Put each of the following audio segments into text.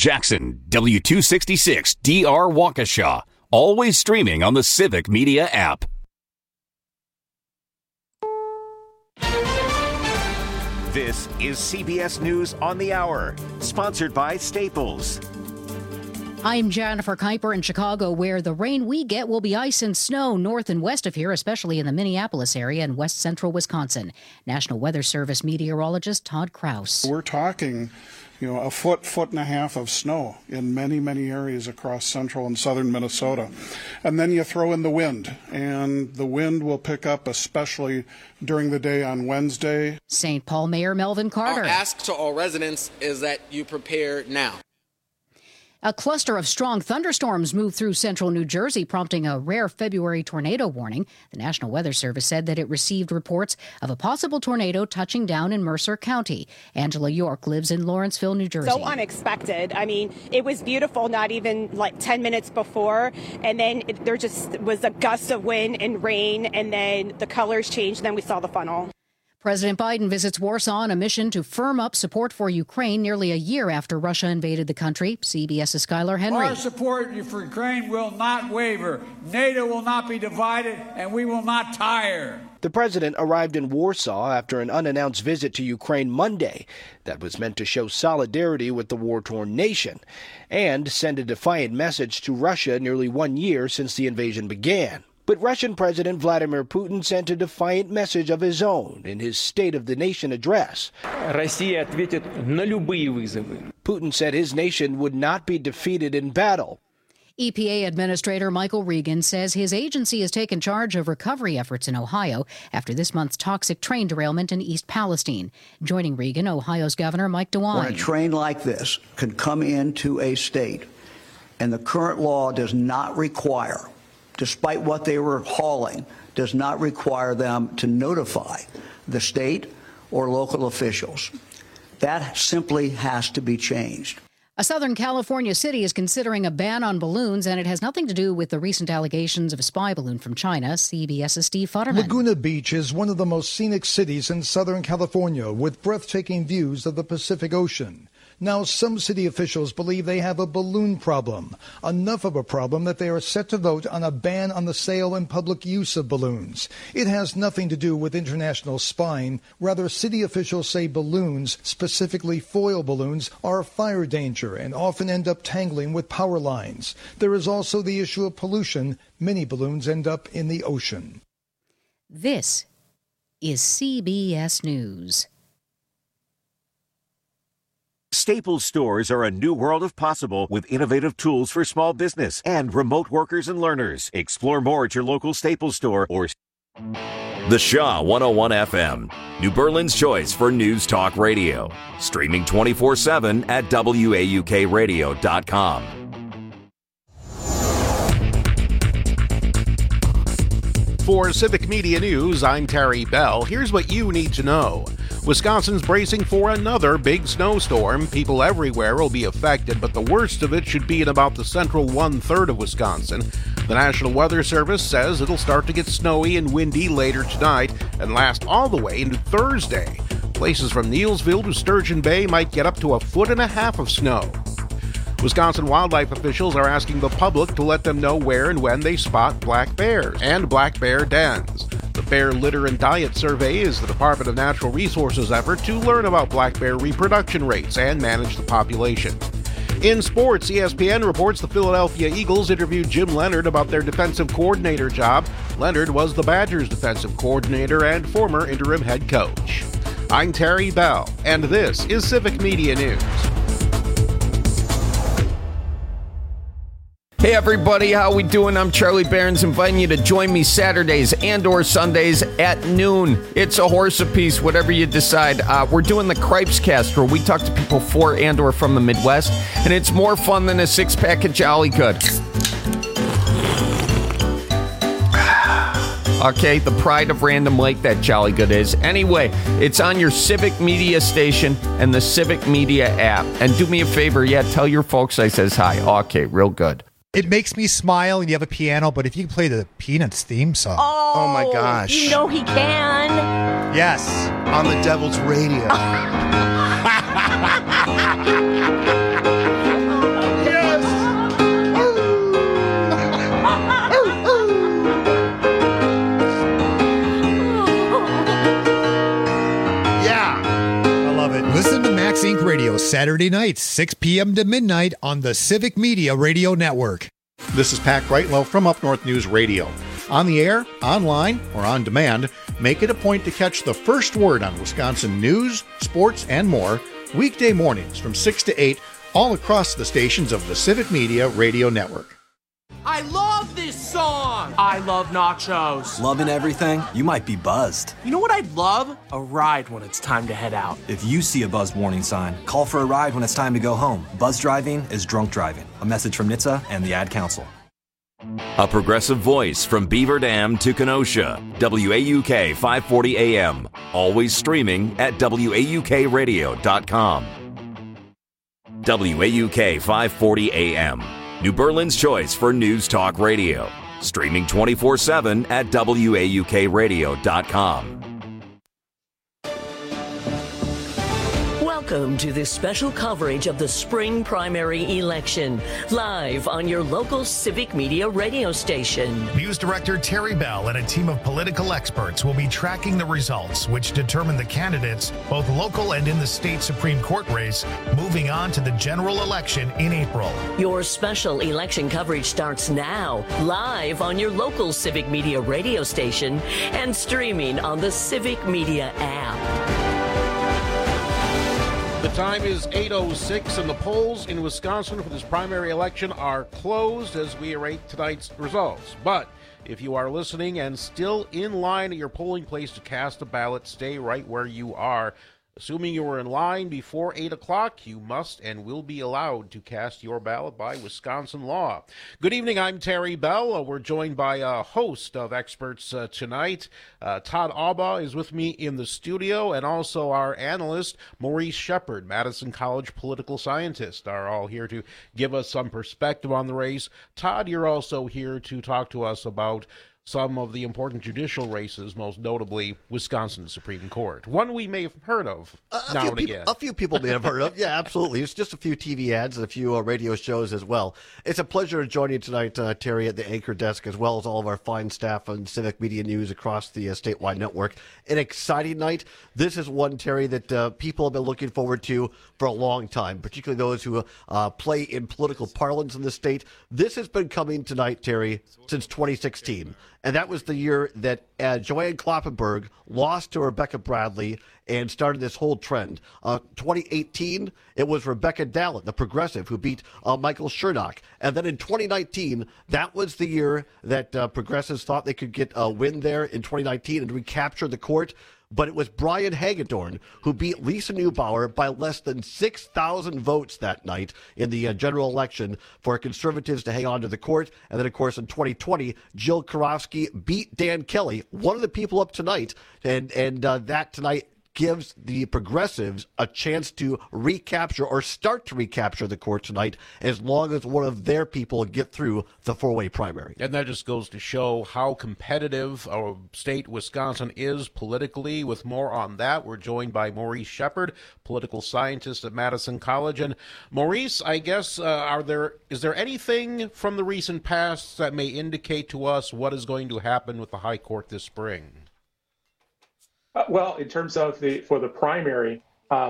Jackson, W266 DR Waukesha. Always streaming on the Civic Media app. This is CBS News on the Hour, sponsored by Staples. I'm Jennifer Kuiper in Chicago, where the rain we get will be ice and snow north and west of here, especially in the Minneapolis area and west central Wisconsin. National Weather Service meteorologist Todd Kraus. We're talking, a foot and a half of snow in many, many areas across central and southern Minnesota. And then you throw in the wind, and the wind will pick up especially during the day on Wednesday. St. Paul Mayor Melvin Carter. Our ask to all residents is that you prepare now. A cluster of strong thunderstorms moved through central New Jersey, prompting a rare February tornado warning. The National Weather Service said that it received reports of a possible tornado touching down in Mercer County. Angela York lives in Lawrenceville, New Jersey. So unexpected. I mean, it was beautiful not even like 10 minutes before, and then there just was a gust of wind and rain, and then the colors changed, and then we saw the funnel. President Biden visits Warsaw on a mission to firm up support for Ukraine nearly a year after Russia invaded the country. CBS's Skylar Henry. Our support for Ukraine will not waver. NATO will not be divided, and we will not tire. The president arrived in Warsaw after an unannounced visit to Ukraine Monday that was meant to show solidarity with the war-torn nation and send a defiant message to Russia nearly 1 year since the invasion began. But Russian President Vladimir Putin sent a defiant message of his own in his State of the Nation address. Putin said his nation would not be defeated in battle. EPA Administrator Michael Regan says his agency has taken charge of recovery efforts in Ohio after this month's toxic train derailment in East Palestine. Joining Regan, Ohio's Governor Mike DeWine. When a train like this can come into a state and the current law does not require, despite what they were hauling, does not require them to notify the state or local officials. That simply has to be changed. A Southern California city is considering a ban on balloons, and it has nothing to do with the recent allegations of a spy balloon from China. CBS's Steve Futterman. Laguna Beach is one of the most scenic cities in Southern California, with breathtaking views of the Pacific Ocean. Now, some city officials believe they have a balloon problem, enough of a problem that they are set to vote on a ban on the sale and public use of balloons. It has nothing to do with international spying. Rather, city officials say balloons, specifically foil balloons, are a fire danger and often end up tangling with power lines. There is also the issue of pollution. Many balloons end up in the ocean. This is CBS News. Staples stores are a new world of possible with innovative tools for small business and remote workers and learners. Explore more at your local Staples store or... The Shaw 101 FM, New Berlin's choice for news talk radio. Streaming 24/7 at WAUKradio.com. For Civic Media News, I'm Terry Bell. Here's what you need to know. Wisconsin's bracing for another big snowstorm. People everywhere will be affected, but the worst of it should be in about the central one-third of Wisconsin. The National Weather Service says it'll start to get snowy and windy later tonight and last all the way into Thursday. Places from Neillsville to Sturgeon Bay might get up to 1.5 feet of snow. Wisconsin wildlife officials are asking the public to let them know where and when they spot black bears and black bear dens. The Bear Litter and Diet Survey is the Department of Natural Resources' effort to learn about black bear reproduction rates and manage the population. In sports, ESPN reports the Philadelphia Eagles interviewed Jim Leonhard about their defensive coordinator job. Leonhard was the Badgers' defensive coordinator and former interim head coach. I'm Terry Bell, and this is Civic Media News. Hey everybody, how we doing? I'm Charlie Barons, inviting you to join me Saturdays and or Sundays at noon. It's a horse apiece, whatever you decide. We're doing the Cripes Cast, where we talk to people for and or from the Midwest, and it's more fun than a six-pack of Jolly Good. Okay, the pride of Random Lake, that Jolly Good is. Anyway, it's on your Civic Media station and the Civic Media app. And do me a favor, tell your folks I says hi. Okay, real good. It makes me smile, and you have a piano, but if you can play the Peanuts theme song. Oh my gosh. You know he can. Yes. On the Devil's Radio. Saturday nights, 6 p.m. to midnight on the Civic Media Radio Network. This is Pat Greitlow from Up North News Radio. On the air, online, or on demand, make it a point to catch the first word on Wisconsin news, sports, and more weekday mornings from 6 to 8 all across the stations of the Civic Media Radio Network. I love this song! I love nachos. Loving everything? You might be buzzed. You know what I'd love? A ride when it's time to head out. If you see a buzzed warning sign, call for a ride when it's time to go home. Buzz driving is drunk driving. A message from NHTSA and the Ad Council. A progressive voice from Beaver Dam to Kenosha. WAUK 540 AM. Always streaming at WAUKradio.com. WAUK 540 AM. New Berlin's choice for news talk radio. Streaming 24/7 at WAUKradio.com. Welcome to this special coverage of the spring primary election, live on your local Civic Media radio station. News Director Terry Bell and a team of political experts will be tracking the results, which determine the candidates, both local and in the state Supreme Court race, moving on to the general election in April. Your special election coverage starts now, live on your local Civic Media radio station and streaming on the Civic Media app. The time is 8:06 and the polls in Wisconsin for this primary election are closed as we await tonight's results. But if you are listening and still in line at your polling place to cast a ballot, stay right where you are. Assuming you were in line before 8 o'clock, you must and will be allowed to cast your ballot by Wisconsin law. Good evening, I'm Terry Bell. We're joined by a host of experts tonight. Todd Albaugh is with me in the studio, and also our analyst, Maurice Shepard, Madison College political scientist, are all here to give us some perspective on the race. Todd, you're also here to talk to us about some of the important judicial races, most notably Wisconsin Supreme Court. One we may have heard of now and again. A few people may have heard of. Yeah, absolutely. It's just a few TV ads and a few radio shows as well. It's a pleasure to join you tonight, Terry, at the anchor desk, as well as all of our fine staff on Civic Media News across the statewide network. An exciting night. This is one, Terry, that people have been looking forward to for a long time, particularly those who play in political parlance in the state. This has been coming tonight, Terry, since 2016. And that was the year that Joanne Kloppenberg lost to Rebecca Bradley and started this whole trend. 2018, it was Rebecca Dallin, the progressive, who beat Michael Chernock. And then in 2019, that was the year that progressives thought they could get a win there in 2019 and recapture the court. But it was Brian Hagedorn who beat Lisa Neubauer by less than 6,000 votes that night in the general election for conservatives to hang on to the court. And then, of course, in 2020, Jill Karofsky beat Dan Kelly, one of the people up tonight, and that tonight gives the progressives a chance to recapture or start to recapture the court tonight as long as one of their people get through the four-way primary. And that just goes to show how competitive our state, Wisconsin, is politically. With more on that, we're joined by Maurice Shepard, political scientist at Madison College. And Maurice, I guess, is there anything from the recent past that may indicate to us what is going to happen with the High Court this spring? Well, in terms of for the primary,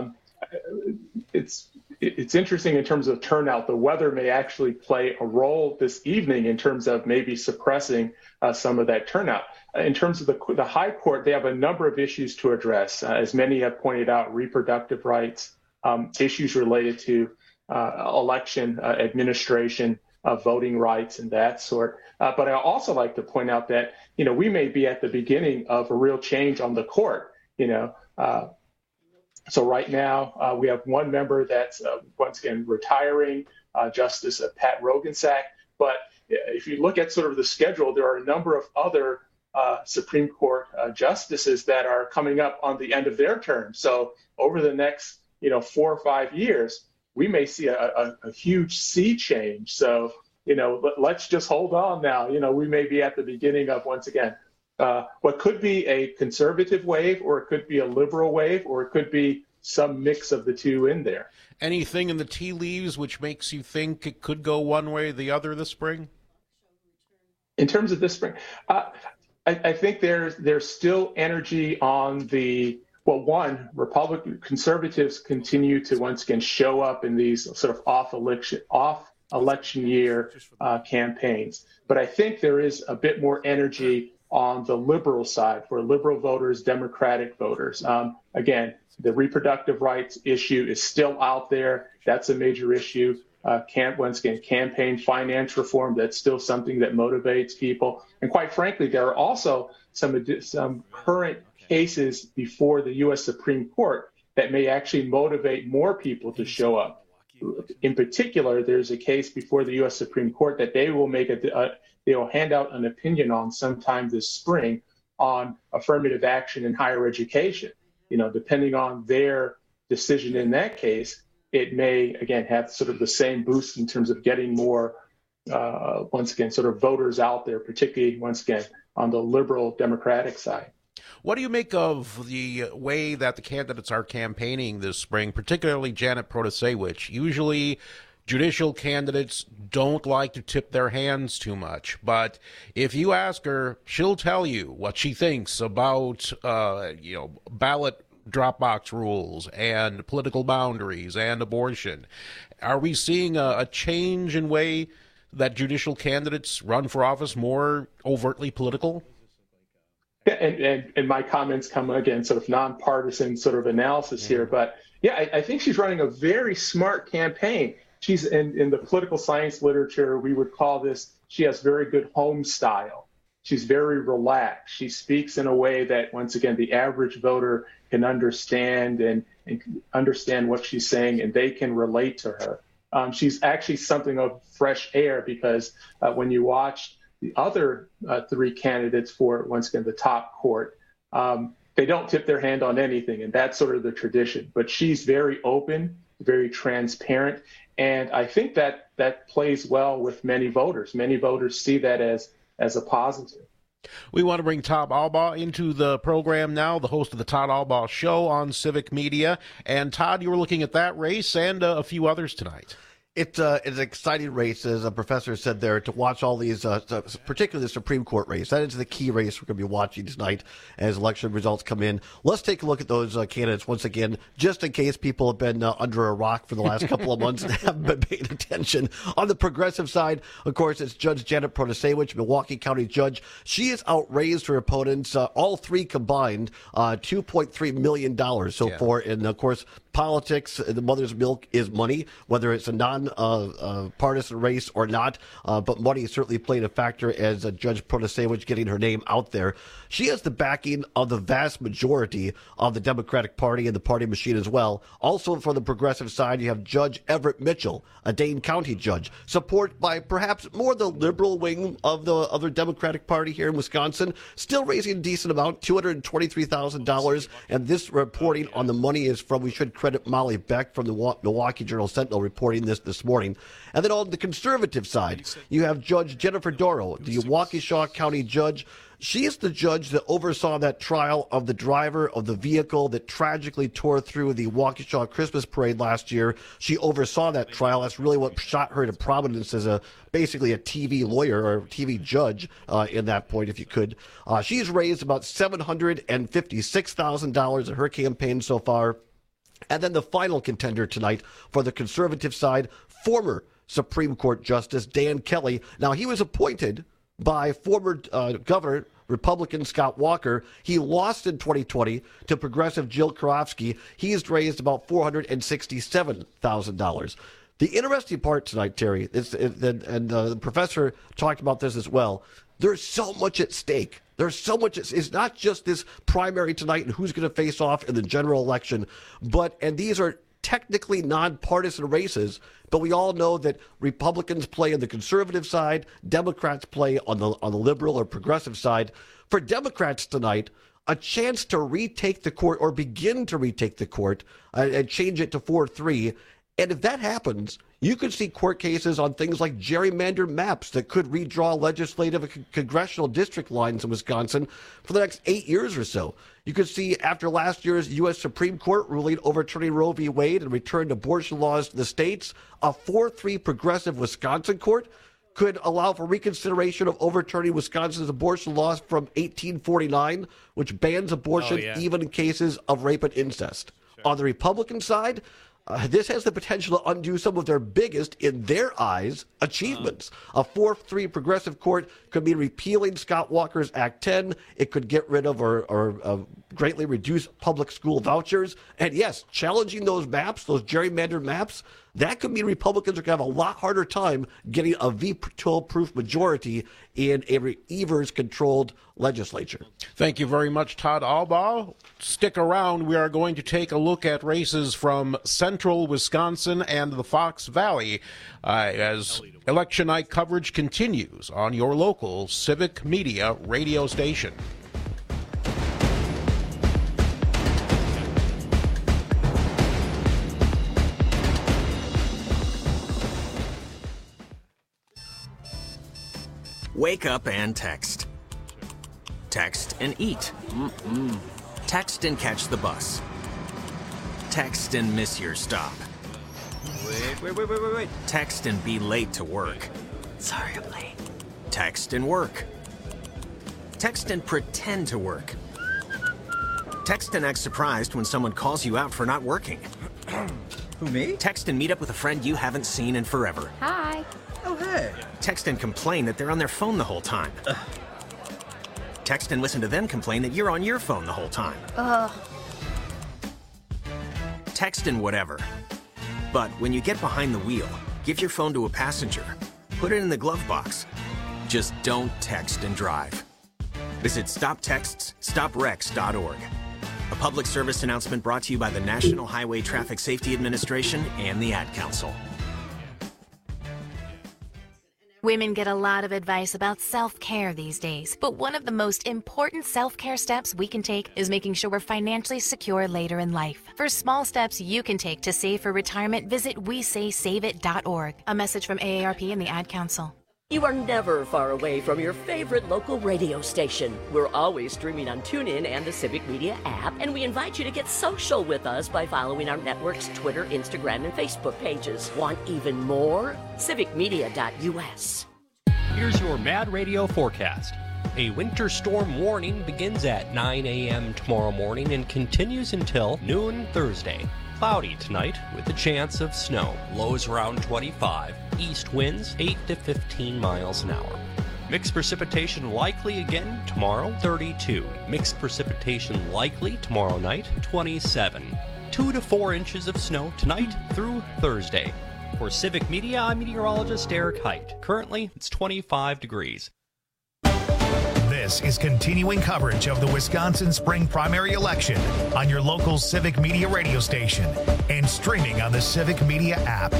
it's interesting in terms of turnout. The weather may actually play a role this evening in terms of maybe suppressing some of that turnout. In terms of the High Court, they have a number of issues to address. As many have pointed out, reproductive rights, issues related to election administration, voting rights, and that sort. But I also like to point out that, we may be at the beginning of a real change on the court, So right now, we have one member that's, once again, retiring, Justice Pat Roggensack. But if you look at sort of the schedule, there are a number of other Supreme Court justices that are coming up on the end of their term. So over the next, 4 or 5 years, we may see a huge sea change. So, let's just hold on now. We may be at the beginning of, once again, what could be a conservative wave, or it could be a liberal wave, or it could be some mix of the two in there. Anything in the tea leaves which makes you think it could go one way or the other this spring? In terms of this spring, I think there's still energy on the Well, one, conservatives continue to once again show up in these sort of off-election year campaigns. But I think there is a bit more energy on the liberal side for liberal voters, Democratic voters. Again, the reproductive rights issue is still out there. That's a major issue. Once again, campaign finance reform, that's still something that motivates people. And quite frankly, there are also some current cases before the U.S. Supreme Court that may actually motivate more people to show up. In particular, there's a case before the U.S. Supreme Court that they will they will hand out an opinion on sometime this spring on affirmative action in higher education. Depending on their decision in that case, it may, again, have sort of the same boost in terms of getting more, once again, sort of voters out there, particularly, once again, on the liberal Democratic side. What do you make of the way that the candidates are campaigning this spring, particularly Janet Protasewicz? Usually judicial candidates don't like to tip their hands too much, but if you ask her, she'll tell you what she thinks about, ballot drop box rules and political boundaries and abortion. Are we seeing a change in way that judicial candidates run for office more overtly political? Yeah, and my comments come, again, sort of nonpartisan sort of analysis here. But yeah, I think she's running a very smart campaign. She's in the political science literature, we would call this, she has very good home style. She's very relaxed. She speaks in a way that, once again, the average voter can understand and understand what she's saying, and they can relate to her. She's actually something of fresh air because when you watch the other three candidates for, once again, the top court, they don't tip their hand on anything, and that's sort of the tradition. But she's very open, very transparent, and I think that plays well with many voters. Many voters see that as a positive. We want to bring Todd Albaugh into the program now, the host of the Todd Albaugh Show on Civic Media. And Todd, you were looking at that race and a few others tonight. It's an exciting race, as a professor said there, to watch all these, particularly the Supreme Court race. That is the key race we're going to be watching tonight as election results come in. Let's take a look at those candidates once again, just in case people have been under a rock for the last couple of months and haven't been paying attention. On the progressive side, of course, it's Judge Janet Protasewicz, Milwaukee County judge. She has outraised her opponents, all three combined, $2.3 million so far. And, of course, politics, the mother's milk is money, whether it's a non-partisan race or not. But money certainly played a factor as Judge Protasewicz getting her name out there. She has the backing of the vast majority of the Democratic Party and the party machine as well. Also, for the progressive side, you have Judge Everett Mitchell, a Dane County judge, supported by perhaps more the liberal wing of the other Democratic Party here in Wisconsin, still raising a decent amount, $223,000. And this reporting on the money is from, we should credit Molly Beck from the Milwaukee Journal-Sentinel reporting this morning. And then on the conservative side, you have Judge Jennifer Dorough, the Waukesha County judge. She is the judge that oversaw that trial of the driver of the vehicle that tragically tore through the Waukesha Christmas parade last year. She oversaw that trial. That's really what shot her to prominence as basically a TV lawyer or TV judge in that point, if you could. She's raised about $756,000 in her campaign so far. And then the final contender tonight for the conservative side, former Supreme Court Justice Dan Kelly. Now, he was appointed by former Governor Republican Scott Walker. He lost in 2020 to progressive Jill Karofsky. He's raised about $467,000. The interesting part tonight, Terry, the professor talked about this as well, there's so much at stake. There's so much. It's not just this primary tonight and who's going to face off in the general election, and these are technically nonpartisan races, but we all know that Republicans play on the conservative side, Democrats play on the liberal or progressive side. For Democrats tonight, a chance to retake the court or begin to retake the court and change it to 4-3. And if that happens, you could see court cases on things like gerrymandered maps that could redraw legislative and congressional district lines in Wisconsin for the next 8 years or so. You could see, after last year's U.S. Supreme Court ruling overturning Roe v. Wade and returned abortion laws to the states, a 4-3 progressive Wisconsin court could allow for reconsideration of overturning Wisconsin's abortion laws from 1849, which bans abortion even in cases of rape and incest. Sure. On the Republican side, this has the potential to undo some of their biggest, in their eyes, achievements. A 4-3 progressive court could mean repealing Scott Walker's Act 10. It could get rid of or greatly reduce public school vouchers. And yes, challenging those maps, those gerrymandered maps, that could mean Republicans are going to have a lot harder time getting a veto-proof majority in a Evers-controlled legislature. Thank you very much, Todd Albaugh. Stick around. We are going to take a look at races from central Wisconsin and the Fox Valley as election night coverage continues on your local Civic Media radio station. Wake up and text. Text and eat. Text and catch the bus. Text and miss your stop. Wait. Text and be late to work. Sorry, I'm late. Text and work. Text and pretend to work. Text and act surprised when someone calls you out for not working. Who, me? Text and meet up with a friend you haven't seen in forever. Hi. Oh, hey. Text and complain that they're on their phone the whole time. Text and listen to them complain that you're on your phone the whole time. Text and whatever. But when you get behind the wheel, give your phone to a passenger. Put it in the glove box. Just don't text and drive. Visit StopTextsStopWrecks.org. A public service announcement brought to you by the National Highway Traffic Safety Administration and the Ad Council. Women get a lot of advice about self-care these days, but one of the most important self-care steps we can take is making sure we're financially secure later in life. For small steps you can take to save for retirement, visit WeSaySaveIt.org. A message from AARP and the Ad Council. You are never far away from your favorite local radio station. We're always streaming on TuneIn and the Civic Media app, and we invite you to get social with us by following our network's Twitter, Instagram, and Facebook pages. Want even more? CivicMedia.us. Here's your Mad Radio forecast. A winter storm warning begins at 9 a.m. tomorrow morning and continues until noon Thursday. Cloudy tonight with a chance of snow. Lows around 25. East winds 8 to 15 miles an hour. Mixed precipitation likely again tomorrow, 32. Mixed precipitation likely tomorrow night, 27. 2 to 4 inches of snow tonight through Thursday. For Civic Media, I'm meteorologist Eric Height. Currently, it's 25 degrees. This is continuing coverage of the Wisconsin spring primary election on your local Civic Media radio station and streaming on the Civic Media app.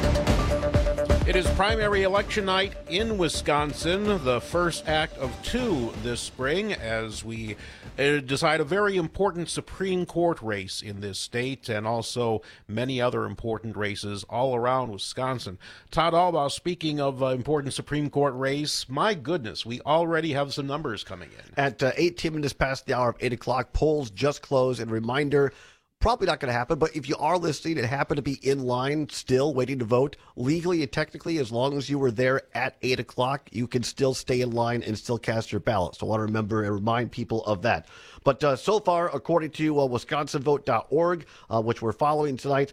It is primary election night in Wisconsin, the first act of 2 this spring, as we decide a very important Supreme Court race in this state and also many other important races all around Wisconsin. Todd Albaugh, speaking of important Supreme Court race, my goodness, we already have some numbers coming in. At 18 minutes past the hour of 8 o'clock, polls just closed, and reminder, probably not going to happen, but if you are listening and happen to be in line still waiting to vote, legally and technically, as long as you were there at 8 o'clock, you can still stay in line and still cast your ballot. So I want to remember and remind people of that. But so far, according to WisconsinVote.org, which we're following tonight,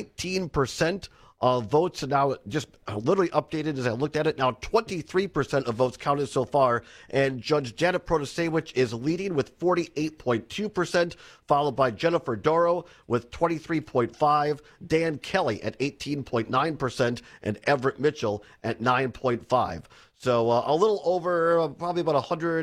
19% of votes are now just literally updated as I looked at it. Now 23% of votes counted so far, and Judge Janet Protasewicz is leading with 48.2%, followed by Jennifer Dorow with 23.5%, Dan Kelly at 18.9%, and Everett Mitchell at 9.5%. So a little over, probably about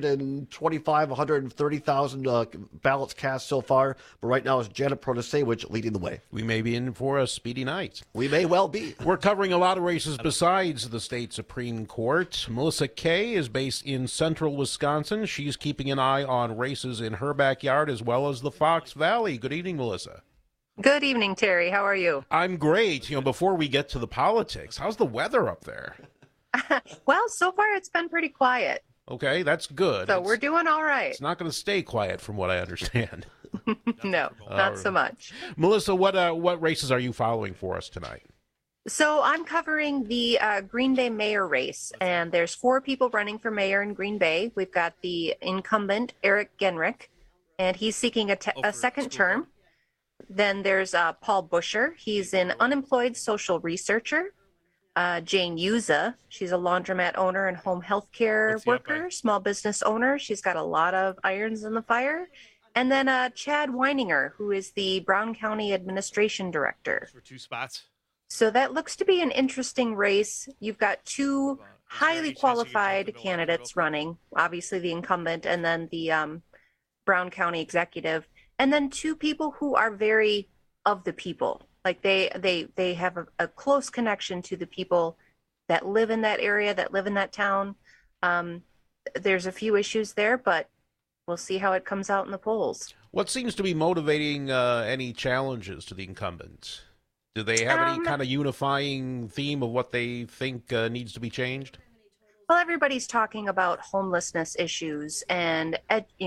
130,000 ballots cast so far. But right now it's Janet Protasewicz leading the way. We may be in for a speedy night. We may well be. We're covering a lot of races besides the state Supreme Court. Melissa Kay is based in central Wisconsin. She's keeping an eye on races in her backyard as well as the Fox Valley. Good evening, Melissa. Good evening, Terry. How are you? I'm great. Before we get to the politics, how's the weather up there? Well, so far it's been pretty quiet. Okay, that's good. So we're doing all right. It's not going to stay quiet from what I understand. No, not so much. Melissa, what races are you following for us tonight? So I'm covering the Green Bay mayor race, and there's 4 people running for mayor in Green Bay. We've got the incumbent, Eric Genrich, and he's seeking a second term. Then there's Paul Busher. He's an unemployed social researcher. Jane Yuza, she's a laundromat owner and home health care worker, small business owner. She's got a lot of irons in the fire. And then Chad Weininger, who is the Brown County Administration Director. For 2 spots. So that looks to be an interesting race. You've got 2 highly qualified candidates running, obviously the incumbent and then the Brown County executive, and then 2 people who are very of the people. Like they have a close connection to the people that live in that area, that live in that town. There's a few issues there, but we'll see how it comes out in the polls. What seems to be motivating any challenges to the incumbents? Do they have any kind of unifying theme of what they think needs to be changed? Well, everybody's talking about homelessness issues and,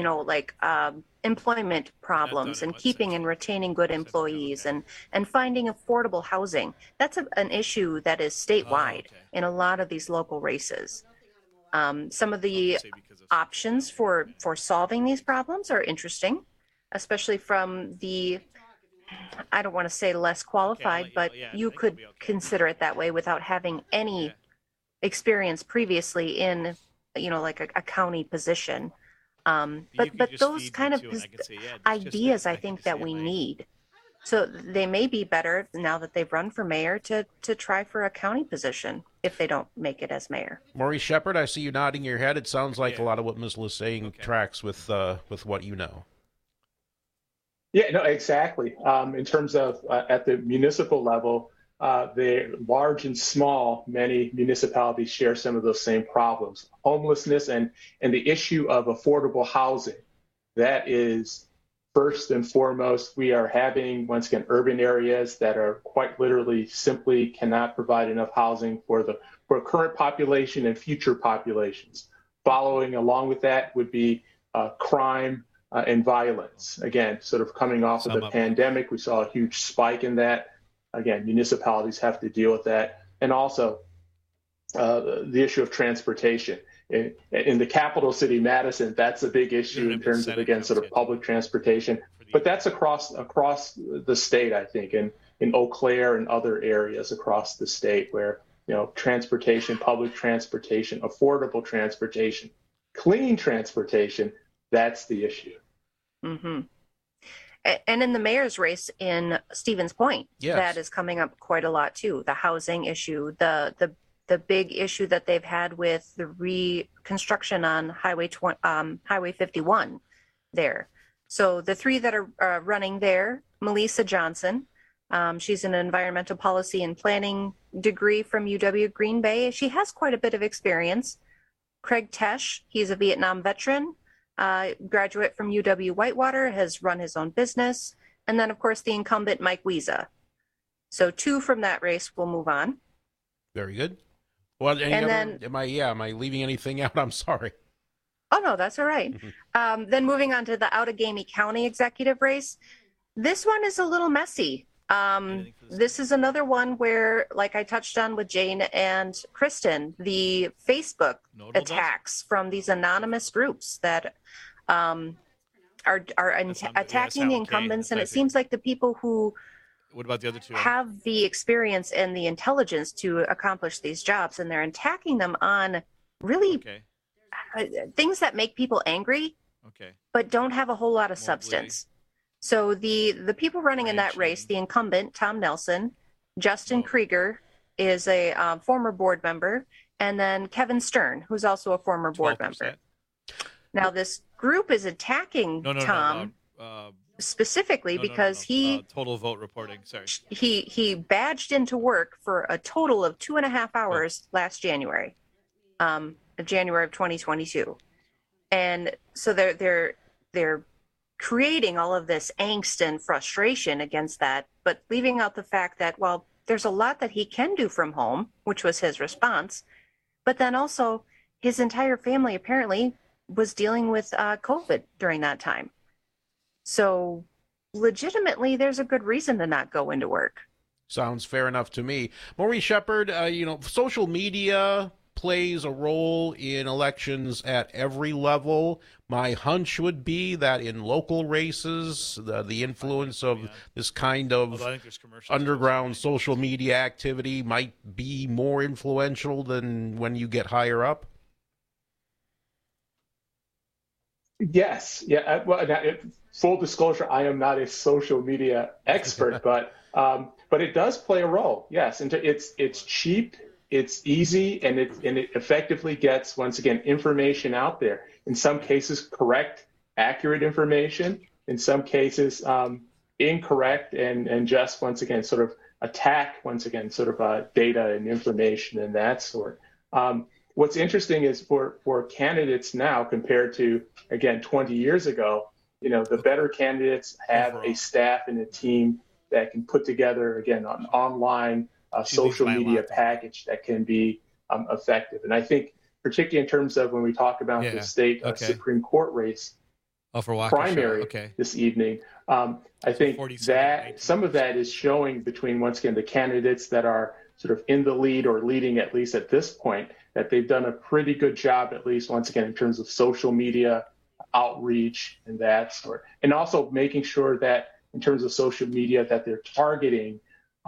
employment problems and keeping and retaining good employees and finding affordable housing. That's an issue that is statewide in a lot of these local races. Some of the options for solving these problems are interesting, especially from the, I don't want to say less qualified, but you could consider it that way without having any experience previously in, like a county position. But those kind of ideas I think that we need. So they may be better now that they've run for mayor to try for a county position if they don't make it as mayor. Maurice Shepard, I see you nodding your head. It sounds like a lot of what Ms. Liz saying tracks with what you know. Yeah, no, exactly. In terms of at the municipal level, the large and small, many municipalities share some of those same problems. Homelessness and the issue of affordable housing. That is first and foremost. We are having, once again, urban areas that are quite literally simply cannot provide enough housing for current population and future populations. Following along with that would be crime and violence. Again, sort of coming off of the pandemic, we saw a huge spike in that. Again, municipalities have to deal with that. And also the issue of transportation. In the capital city, Madison, that's a big issue in terms of, again, sort of public transportation. But that's across the state, I think, and in Eau Claire and other areas across the state where, transportation, public transportation, affordable transportation, clean transportation, that's the issue. Mm-hmm. And in the mayor's race in Stevens Point, that is coming up quite a lot too. The housing issue, the big issue that they've had with the reconstruction on Highway 51 there. So the 3 that are running there, Melissa Johnson, she's an environmental policy and planning degree from UW Green Bay. She has quite a bit of experience. Craig Tesh, he's a Vietnam veteran. Graduate from UW Whitewater, has run his own business. And then, of course, the incumbent, Mike Wiesa. So 2 from that race will move on. Very good. Well, am I leaving anything out? I'm sorry. Oh, no, that's all right. Then moving on to the Outagamie County executive race. This one is a little messy. This is another one where, like I touched on with Jane and Kristen, the Facebook attacks from these anonymous groups that are attacking the incumbents, and it seems like the people who what about the other 2? Have the experience and the intelligence to accomplish these jobs, and they're attacking them on really things that make people angry, but don't have a whole lot of substance. So the people running in that race, the incumbent, Tom Nelson, Justin Krieger is a former board member, and then Kevin Stern, who's also a former board member. Now, this group is attacking Tom specifically because he total vote reporting. Sorry, he badged into work for a total of 2.5 hours last January, January of 2022, and so they're creating all of this angst and frustration against that, but leaving out the fact that, well, there's a lot that he can do from home, which was his response, but then also his entire family apparently was dealing with COVID during that time. So legitimately, there's a good reason to not go into work. Sounds fair enough to me. Maurice Shepard, social media plays a role in elections at every level. My hunch would be that in local races, the influence of this kind of underground social media activity might be more influential than when you get higher up. Yes. Yeah. Well, full disclosure, I am not a social media expert, but it does play a role. Yes. And it's cheap, it's easy, and it effectively gets, once again, information out there. In some cases, correct, accurate information. In some cases, incorrect and just, once again, sort of attack, once again, sort of data and information and that sort. What's interesting is for candidates now compared to, again, 20 years ago, the better candidates have a staff and a team that can put together, again, an online social media package that can be effective. And I think, particularly in terms of when we talk about the state Supreme Court race primary this evening, I think that some of that is showing between, once again, the candidates that are sort of in the lead or leading, at least at this point, that they've done a pretty good job, at least, once again, in terms of social media outreach and that sort. And also making sure that in terms of social media that they're targeting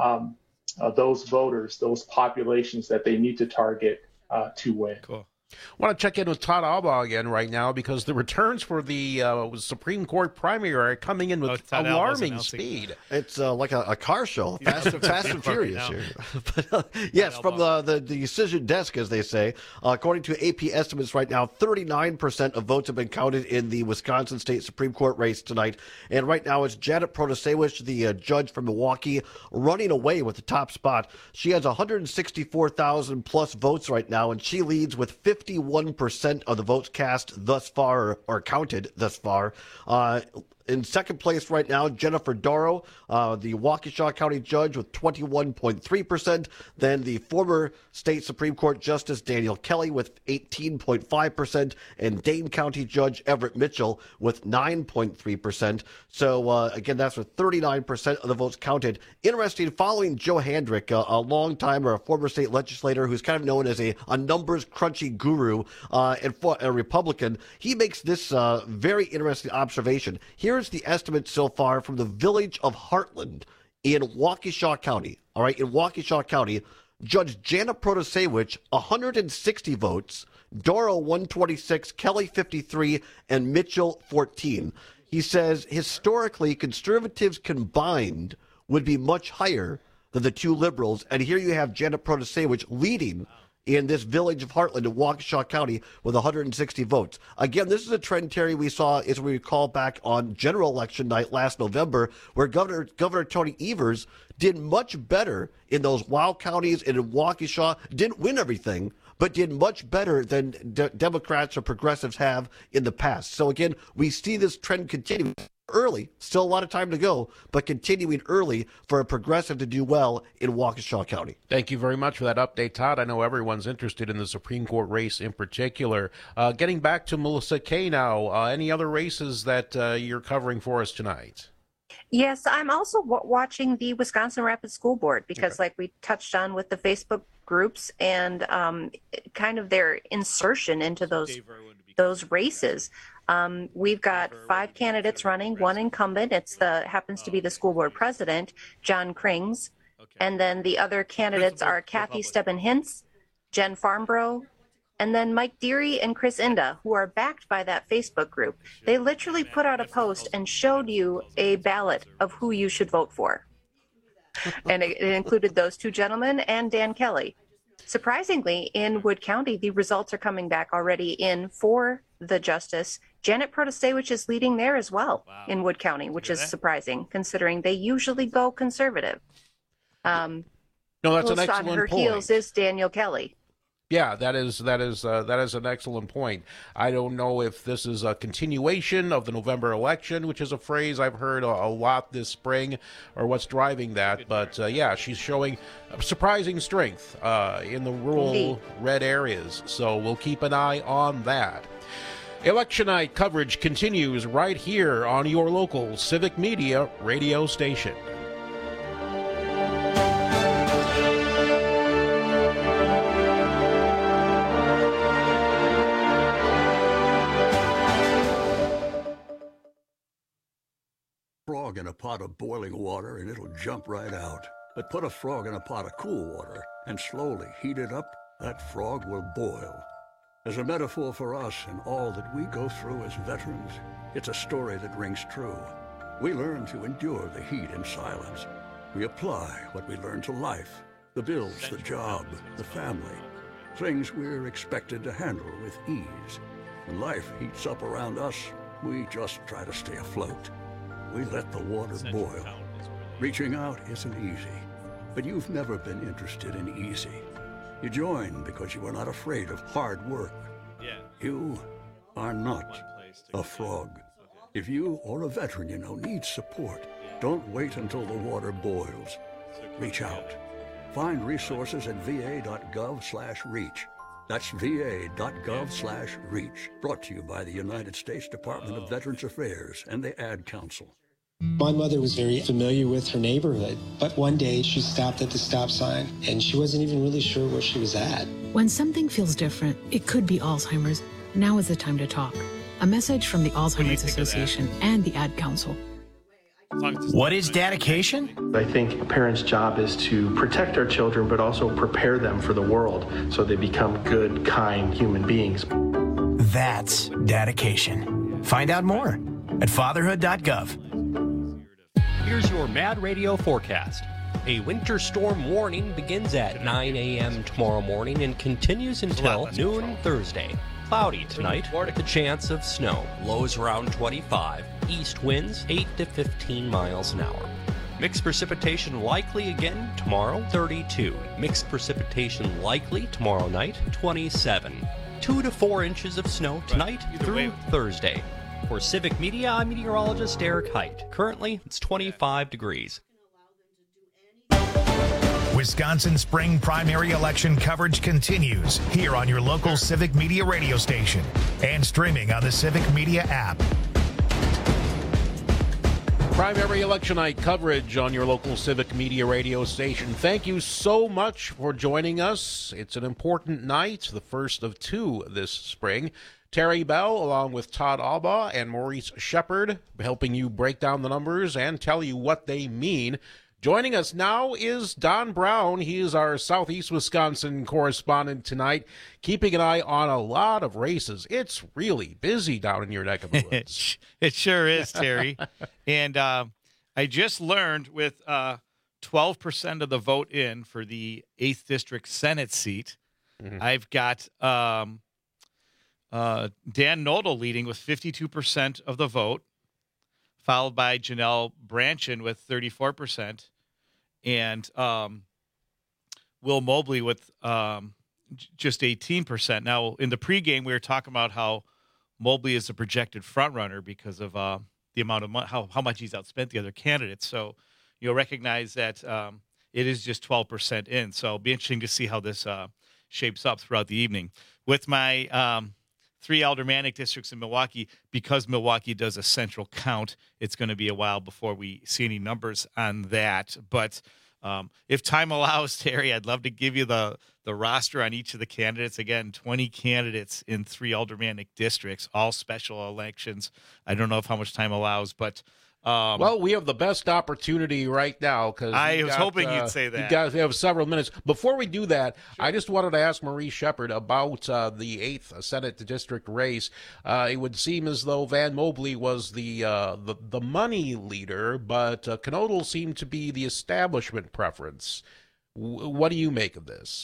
those voters, those populations that they need to target to win. Cool. I want to check in with Todd Albaugh again right now because the returns for the Supreme Court primary are coming in with alarming speed. It's like a car show, fast and furious here. But, yes, from the decision desk, as they say, according to AP estimates right now, 39% of votes have been counted in the Wisconsin State Supreme Court race tonight. And right now it's Janet Protasewicz, the judge from Milwaukee, running away with the top spot. She has 164,000 plus votes right now, and she leads with 51% of the votes cast thus far, or counted thus far. In second place right now, Jennifer Dorow, the Waukesha County judge, with 21.3%. Then the former state Supreme Court Justice Daniel Kelly with 18.5%, and Dane County Judge Everett Mitchell with 9.3%. So again, that's with 39% of the votes counted. Interesting, following Joe Handrick, a long-timer, a former state legislator who's kind of known as a numbers crunchy guru and a Republican, he makes this very interesting observation. Here's the estimate so far from the village of Heartland in Waukesha County. All right, in Waukesha County, Judge Janet Protasewicz, 160 votes, Dorow 126, Kelly 53, and Mitchell 14. He says historically conservatives combined would be much higher than the two liberals. And here you have Janet Protasewicz leading in this village of Heartland in Waukesha County with 160 votes. Again, this is a trend, Terry, we saw, as we recall, back on general election night last November, where Governor Tony Evers did much better in those wild counties and in Waukesha, didn't win everything, but did much better than Democrats or progressives have in the past. So again, we see this trend continue. Early, still a lot of time to go, but continuing early for a progressive to do well in Waukesha County. Thank you very much for that update, Todd. I know everyone's interested in the Supreme Court race in particular. Getting back to Melissa Kay now, any other races that you're covering for us tonight? Yes, I'm also watching the Wisconsin Rapids School Board because, like we touched on with the Facebook groups and kind of their insertion into those races. We've got 5 candidates running, 1 incumbent. Happens to be the school board president, John Krings. And then the other candidates are Kathy Stebbin-Hintz, Jen Farnborough, and then Mike Deary and Chris Inda, who are backed by that Facebook group. They literally put out a post and showed you a ballot of who you should vote for. And it included those 2 gentlemen and Dan Kelly. Surprisingly, in Wood County, the results are coming back already in for the justice. Janet Protasewicz is leading there as well in Wood County, which is surprising considering they usually go conservative. No, that's an excellent on her point. heels is Daniel Kelly. Yeah, that is an excellent point. I don't know if this is a continuation of the November election, which is a phrase I've heard a lot this spring, or what's driving that. But yeah, she's showing surprising strength in the rural red areas. So we'll keep an eye on that. Election night coverage continues right here on your local Civic Media radio station. frog in a pot of boiling water and it'll jump right out. But put a frog in a pot of cool water and slowly heat it up, that frog will boil. As a metaphor for us and all that we go through as veterans, it's a story that rings true. We learn to endure the heat in silence. We apply what we learn to life, the bills, the job, the family, things we're expected to handle with ease. When life heats up around us, we just try to stay afloat. We let the water boil. Reaching out isn't easy, but you've never been interested in easy. You join because you are not afraid of hard work. You are not a frog. If you or a veteran you know needs support, don't wait until the water boils. Reach out. Find resources at va.gov/reach. That's va.gov/reach. Brought to you by the United States Department of Veterans Affairs and the Ad Council. My mother was very familiar with her neighborhood, but one day she stopped at the stop sign and she wasn't even really sure where she was at. When something feels different, it could be Alzheimer's. Now is the time to talk. A message from the Alzheimer's Association and the Ad Council. What is dedication? I think a parent's job is to protect our children, but also prepare them for the world so they become good, kind human beings. That's dedication. Find out more at fatherhood.gov. Here's your Mad Radio forecast. A winter storm warning begins at 9 a.m. tomorrow morning and continues until noon Thursday. Cloudy tonight with a chance of snow. Lows around 25. East winds 8 to 15 miles an hour. Mixed precipitation likely again tomorrow, 32. Mixed precipitation likely tomorrow night, 27. 2 to 4 inches of snow tonight through Thursday. For Civic Media, I'm meteorologist Eric Height. Currently, it's 25 degrees. Wisconsin spring primary election coverage continues here on your local Civic Media radio station and streaming on the Civic Media app. Primary election night coverage on your local Civic Media radio station. Thank you so much for joining us. It's an important night, the first of two this spring. Terry Bell, along with Todd Alba and Maurice Shepard, helping you break down the numbers and tell you what they mean. Joining us now is Don Brown. He is our Southeast Wisconsin correspondent tonight, keeping an eye on a lot of races. It's really busy down in your neck of the woods. It sure is, Terry. And I just learned with 12% of the vote in for the 8th District Senate seat, I've got Dan Nodal leading with 52% of the vote, followed by Janelle Branchin with 34%, and Will Mobley with just 18%. Now, in the pregame, we were talking about how Mobley is a projected frontrunner because of the amount of how much he's outspent the other candidates. So you'll recognize that it is just 12% in. So it'll be interesting to see how this shapes up throughout the evening. With my 3 aldermanic districts in Milwaukee, because Milwaukee does a central count, it's going to be a while before we see any numbers on that. But if time allows, Terry, I'd love to give you the roster on each of the candidates. Again, 20 candidates in 3 aldermanic districts, all special elections. I don't know how much time allows, but well, we have the best opportunity right now because I was hoping you'd say that. You guys have several minutes. Before we do that, sure. I just wanted to ask Maurice Shepard about the 8th Senate district race. It would seem as though Van Mobley was the money leader, but Knodel seemed to be the establishment preference. What do you make of this?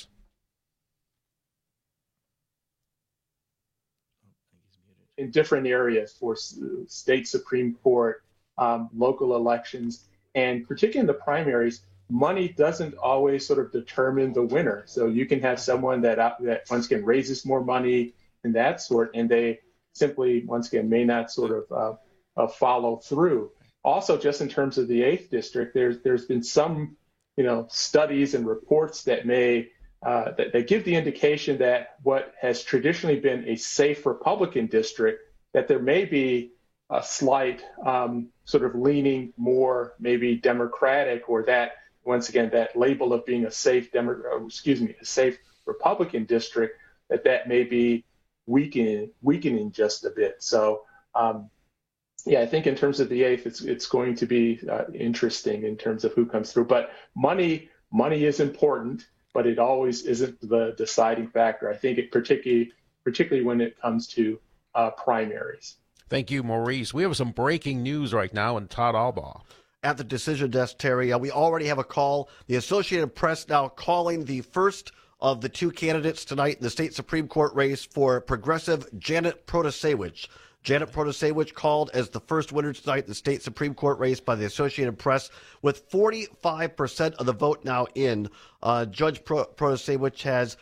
In different areas for state Supreme Court, local elections, and particularly in the primaries, money doesn't always sort of determine the winner. So you can have someone that once again raises more money and that sort, and they simply once again may not sort of follow through. Also, just in terms of the 8th district, there's been some studies and reports that may that give the indication that what has traditionally been a safe Republican district, that there may be a slight sort of leaning more maybe Democratic, or that once again that label of being a safe a safe Republican district, that may be weakening just a bit. So Yeah, I think in terms of the 8th, it's going to be interesting in terms of who comes through. But money is important, but it always isn't the deciding factor. I think it particularly when it comes to primaries. Thank you, Maurice. We have some breaking news right now in Todd Albaugh. At the decision desk, Terry, we already have a call. The Associated Press now calling the first of the two candidates tonight in the state Supreme Court race for progressive Janet Protasewicz. Janet Protasewicz called as the first winner tonight in the state Supreme Court race by the Associated Press with 45% of the vote now in. Judge Protasewicz has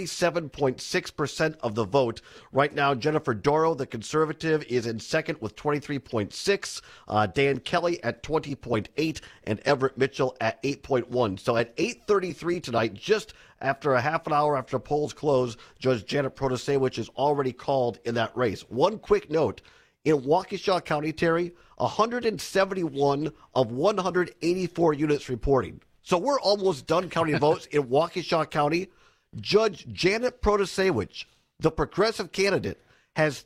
47.6% of the vote. Right now, Jennifer Dorow, the conservative, is in second with 23.6%. Dan Kelly at 20.8%, and Everett Mitchell at 8.1%. So at 8:33 tonight, just after a half an hour after polls close, Judge Janet Protasewicz is already called in that race. One quick note. In Waukesha County, Terry, 171 of 184 units reporting. So we're almost done counting votes in Waukesha County. Judge Janet Protasewicz, the progressive candidate, has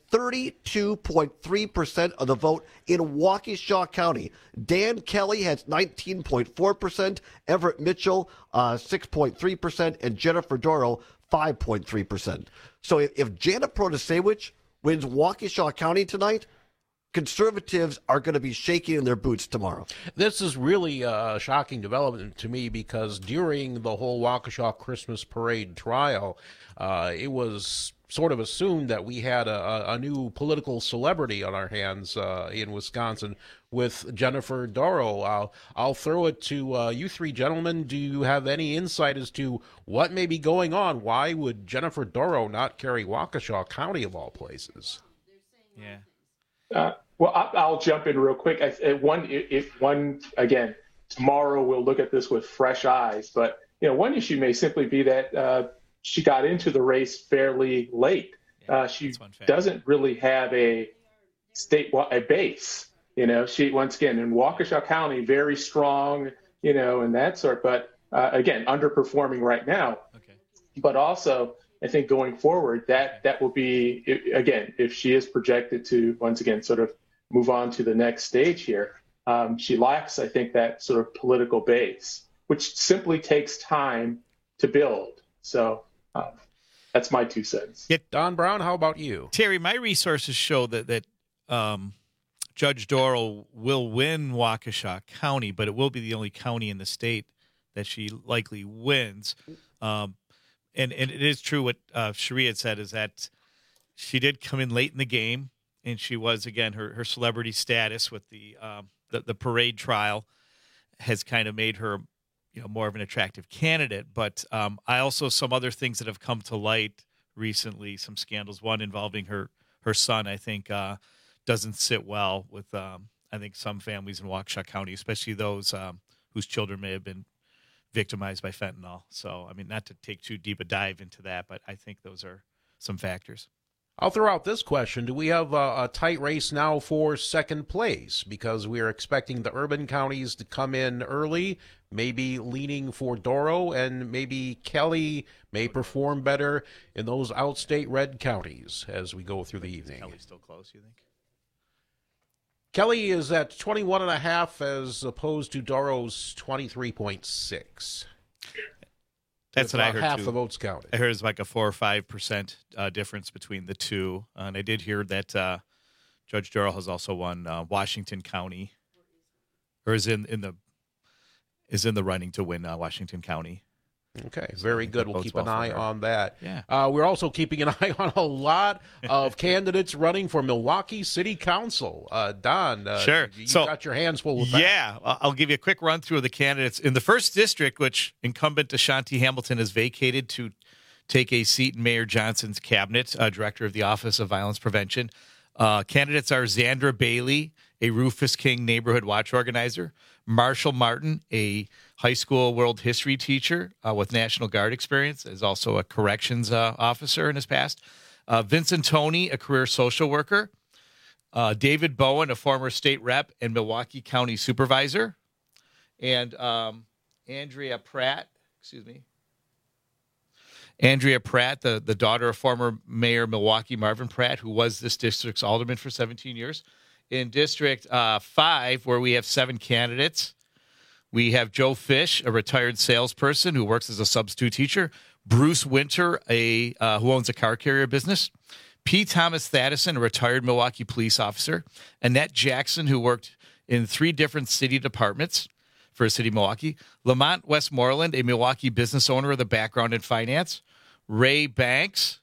32.3% of the vote in Waukesha County. Dan Kelly has 19.4%, Everett Mitchell 6.3%, and Jennifer Dorow 5.3%. So if Janet Protasewicz wins Waukesha County tonight, conservatives are going to be shaking in their boots tomorrow. This is really a shocking development to me because during the whole Waukesha Christmas Parade trial, it was sort of assumed that we had a new political celebrity on our hands in Wisconsin with Jennifer Dorow. I'll throw it to you three gentlemen. Do you have any insight as to what may be going on? Why would Jennifer Dorow not carry Waukesha County of all places? Yeah. Well, I'll jump in real quick. Again, tomorrow we'll look at this with fresh eyes. But one issue may simply be that she got into the race fairly late. She doesn't really have a base. She once again in Waukesha County very strong. And that sort. But again, underperforming right now. Okay. But also, I think going forward, that will be, again, if she is projected to, once again, sort of move on to the next stage here, she lacks, I think, that sort of political base, which simply takes time to build. So that's my 2 cents. Yeah, Don Brown, how about you? Terry, my resources show that Judge Dorow will win Waukesha County, but it will be the only county in the state that she likely wins. And it is true what Cherie had said is that she did come in late in the game, and she was, again, her celebrity status with the parade trial has kind of made her, more of an attractive candidate. But I also, some other things that have come to light recently, some scandals, one involving her son, I think doesn't sit well with, I think, some families in Waukesha County, especially those whose children may have been victimized by fentanyl. So, I mean, not to take too deep a dive into that, but I think those are some factors. I'll throw out this question. Do we have a tight race now for second place? Because we are expecting the urban counties to come in early, maybe leaning for Dorow, and maybe Kelly may perform better in those outstate red counties as we go through the evening. Kelly's still close, you think? Kelly is at 21.5 as opposed to Dorow's 23.6. That's what I heard, half too. the votes counted. I heard it's like a 4 or 5% difference between the two. And I did hear that Judge Dorow has also won Washington County, or is in the running to win Washington County. Okay, very good. We'll keep an eye on that. Yeah. We're also keeping an eye on a lot of candidates running for Milwaukee City Council. Don, sure. You got your hands full with that. Yeah, I'll give you a quick run through of the candidates. In the first district, which incumbent Ashanti Hamilton has vacated to take a seat in Mayor Johnson's cabinet, director of the Office of Violence Prevention, candidates are Xandra Bailey, a Rufus King neighborhood watch organizer, Marshall Martin, a high school world history teacher with National Guard experience, is also a corrections officer in his past, Vincent Toney, a career social worker, David Bowen, a former state rep and Milwaukee County supervisor, and Andrea Pratt, the daughter of former Mayor Milwaukee Marvin Pratt, who was this district's alderman for 17 years, In District 5, where we have 7 candidates, we have Joe Fish, a retired salesperson who works as a substitute teacher. Bruce Winter, who owns a car carrier business. P. Thomas Thaddeson, a retired Milwaukee police officer. Annette Jackson, who worked in 3 different city departments for City of Milwaukee. Lamont Westmoreland, a Milwaukee business owner with a background in finance. Ray Banks,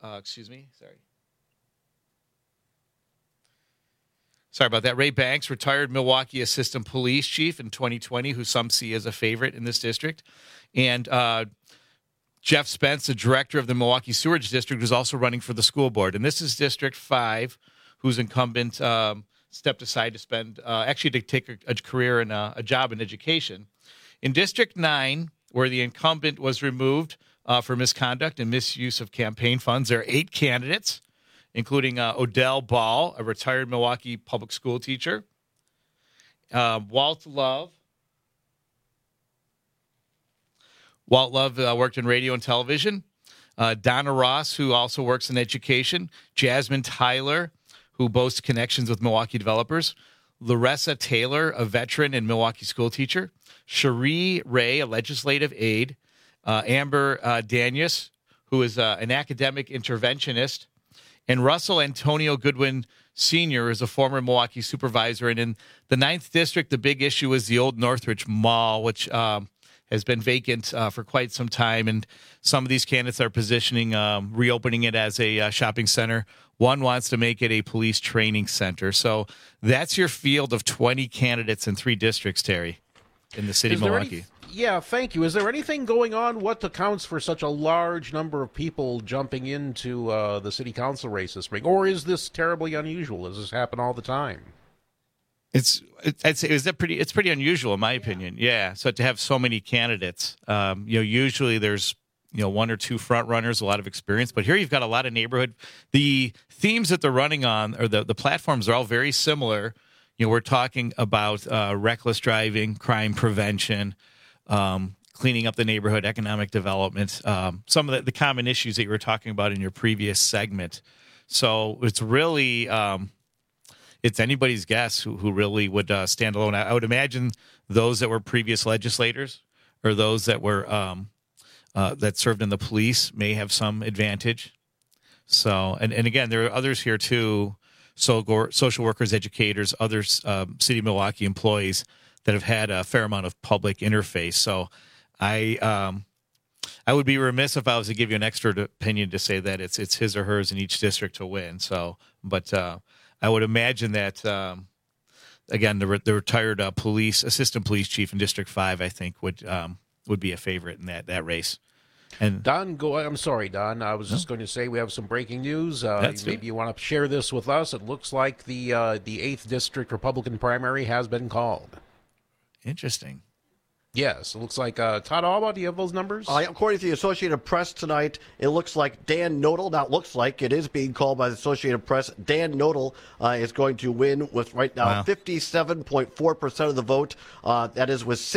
Sorry about that. Ray Banks, retired Milwaukee assistant police chief in 2020, who some see as a favorite in this district. And Jeff Spence, the director of the Milwaukee Sewerage District, who's also running for the school board. And this is District 5, whose incumbent stepped aside to to take a career and a job in education. In District 9, where the incumbent was removed for misconduct and misuse of campaign funds, there are 8 candidates, including Odell Ball, a retired Milwaukee public school teacher. Walt Love worked in radio and television. Donna Ross, who also works in education. Jasmine Tyler, who boasts connections with Milwaukee developers. Larissa Taylor, a veteran and Milwaukee school teacher. Cherie Ray, a legislative aide. Amber Danius, who is an academic interventionist. And Russell Antonio Goodwin Sr. is a former Milwaukee supervisor. And in the 9th District, the big issue is the old Northridge Mall, which has been vacant for quite some time. And some of these candidates are positioning reopening it as a shopping center. One wants to make it a police training center. So that's your field of 20 candidates in 3 districts, Terry, in the city of Milwaukee. Yeah, thank you. Is there anything going on? What accounts for such a large number of people jumping into the city council race this spring? Or is this terribly unusual? Does this happen all the time? It's pretty unusual in my opinion. Yeah. So to have so many candidates, usually there's 1 or 2 front runners, a lot of experience, but here you've got a lot of neighborhood. The themes that they're running on, or the platforms, are all very similar. We're talking about reckless driving, crime prevention, cleaning up the neighborhood, economic development, some of the common issues that you were talking about in your previous segment. So it's really it's anybody's guess who really would stand alone. I would imagine those that were previous legislators or those that were that served in the police may have some advantage. So, and again, there are others here too, social workers, educators, others, City of Milwaukee employees that have had a fair amount of public interface. So I would be remiss if I was to give you an expert opinion to say that it's his or hers in each district to win. So, but I would imagine that, again, the retired assistant police chief in District 5, I think, would be a favorite in that race. And Don, I'm sorry, Don. I was just going to say we have some breaking news. Maybe you want to share this with us. It looks like the 8th District Republican primary has been called. Interesting. Yes, it looks like Todd Alba. Do you have those numbers? According to the Associated Press tonight, it looks like Dan Nodal. Now, it looks like it is being called by the Associated Press. Dan Nodal is going to win with right now 57.4% of the vote. That is with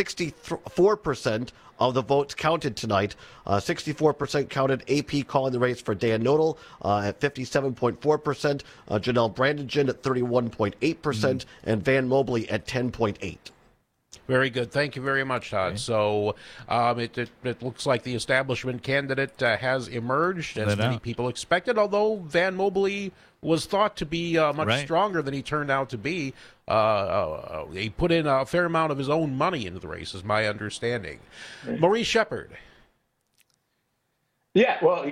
64% of the votes counted tonight. 64% counted. AP calling the race for Dan Nodal at 57.4%. Janelle Brandigan at 31.8%, and Van Mobley at 10.8%. Very good. Thank you very much, Todd. Okay. So it looks like the establishment candidate has emerged, as many people expected, although Van Mobley was thought to be much stronger than he turned out to be. He put in a fair amount of his own money into the race, is my understanding. Maurice Shepard. Yeah, well,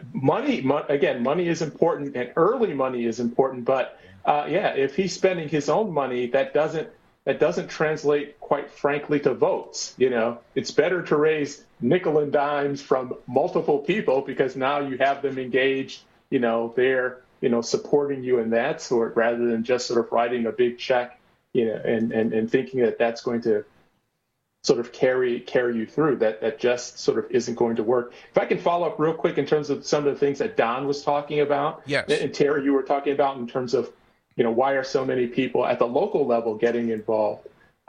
money is important, and early money is important, but if he's spending his own money, that doesn't translate, quite frankly, to votes. It's better to raise nickel and dimes from multiple people because now you have them engaged. They're supporting you in that sort, rather than just sort of writing a big check, and thinking that that's going to sort of carry you through. That just sort of isn't going to work. If I can follow up real quick in terms of some of the things that Don was talking about, yes, and Terry, you were talking about in terms of why are so many people at the local level getting involved?